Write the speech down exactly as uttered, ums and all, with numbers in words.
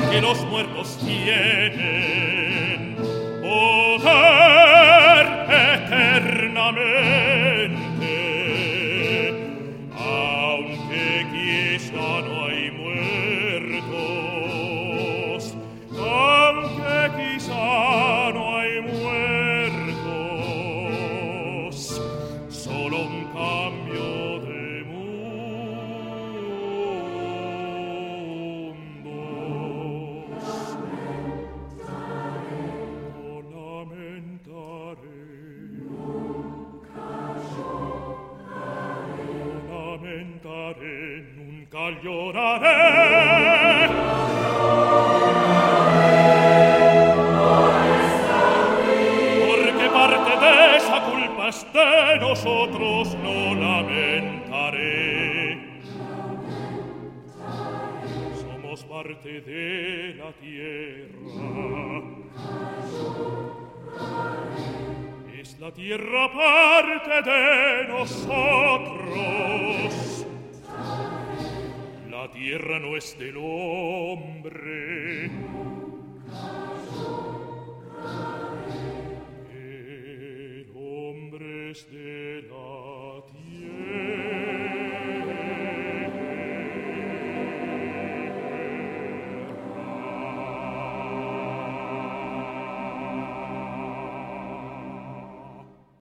que los muertos tienen poder eternamente, aunque quizá no hay muertos, aunque quizá no hay muertos, solo un cambio de mundos. No lamentaré, no lamentaré, nunca lloraré. Porque parte de esa culpa es de nosotros, no lamentaré. Somos parte de la tierra. Es la tierra parte de nosotros. La tierra no es del hombre,